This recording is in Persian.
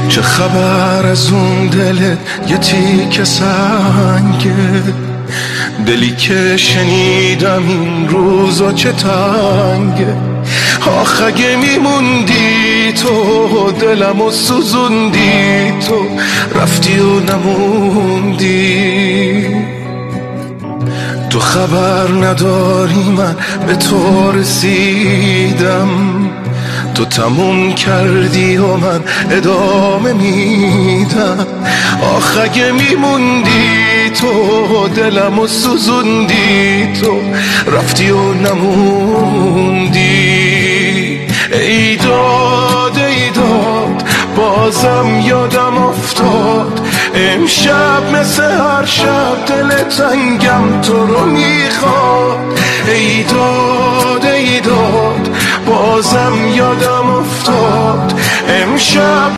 چه خبر از اون دلت یه تیکه سنگه، دلی که شنیدم این روزا چه تنگه. آخ اگه میموندی تو دلمو سوزوندی، تو رفتی و نموندی. تو خبر نداری من به تو رسیدم، تو تموم کردی و من ادامه میدم. آخ اگه میموندی تو دلمو سوزوندی، تو رفتی و نموندی. ای داد ای داد بازم یادم افتاد، امشب مثل هر شب دل تنگم تو رو میخواد. ای داد بازم یادم افتاد امشب